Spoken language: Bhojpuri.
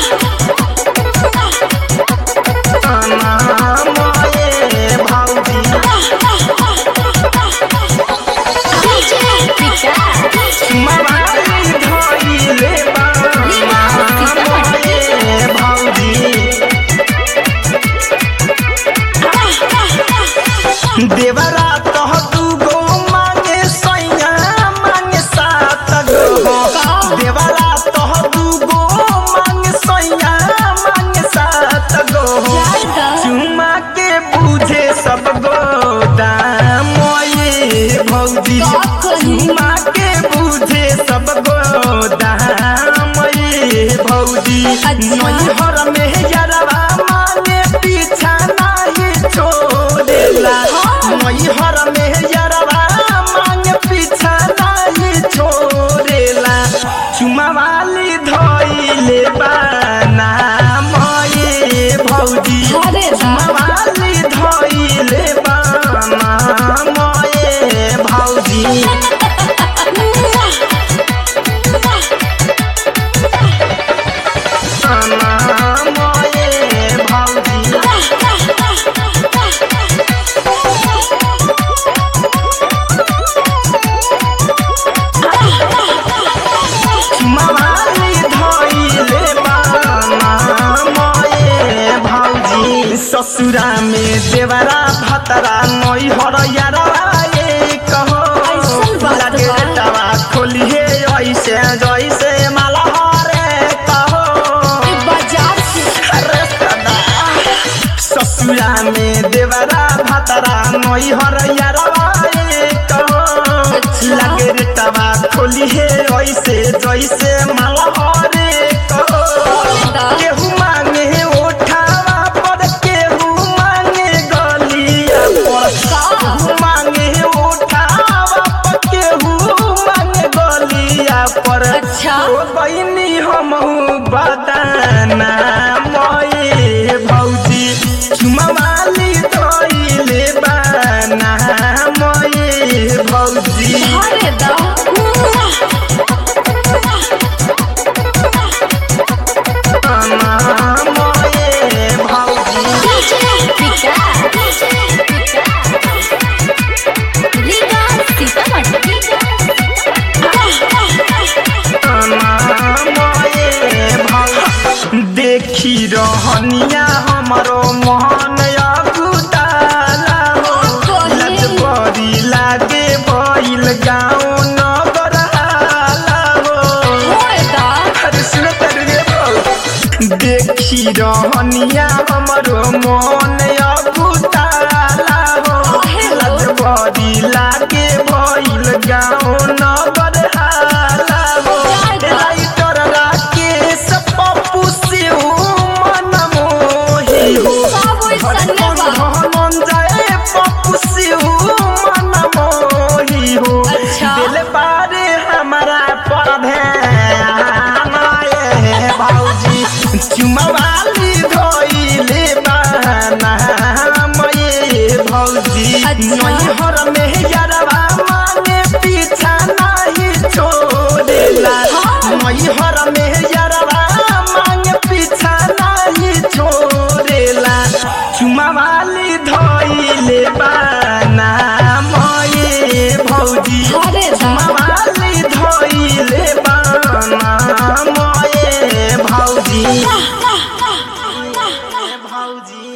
देवरा तह तू गो मांगे सैया मांगे सात गो देवरा तह तू गो मांगे सैया मांगे सात गो चुमा के बुझे सब गो दाम ये भौजी चुमा के बुझे सब गो दाम ये भौजी नैहर में यारवा मांगे पीछा नहीं छोड़ेला नैहर में यारवा मांगे पीछा नहीं छोड़ेला चुमा वाली धइले बाना मये भौजी चुमा वाली धइले बाना मये भौजी ससुरा में देवरा भतरा नैहर यारवा ये कहो लगे तवा खोलिए ऐसे जैसे मालहरे कहो बाजार से ससुरा में देवरा भतरा नैहर यारवा ये कहो लगे तवा खोलिए ऐसे जैसे मालहरे कहो केहू मांगे उठावा पर केहू मांगे गलिया पर मांगे उठावा पर केहू मांगे गलिया पर ओ बहिनी हमहू बदाना मये भौजी चुमा वाली धइले बाना मये भौजी देखी रहनिया हमरो मोहन अगुताला हो लज बड़ी लागे भइल गाँव नगर हाला हो अरे सुनो तरुए बो देखी रहनिया हमरो मोहन अगुताला हो लज बड़ी लागे भइल गाँव नगर हाला हो राइटर राकेश पप्पू सिउ मन मोही हो मन जाए पप्पू सिउ मन मोही हो दिल बारे हमारा पर ध्यान ये भौजी चुमा वाली धइले बाना मये भौजी नैहर में यारवा मांगे पीछा नहीं छोड़ेला नैहर में यारवा मांगे पीछा नहीं छोड़ेला चुमा वाली धइले बाना मये भौजी चुमा वाली धइले बाना मये भौजी भौजी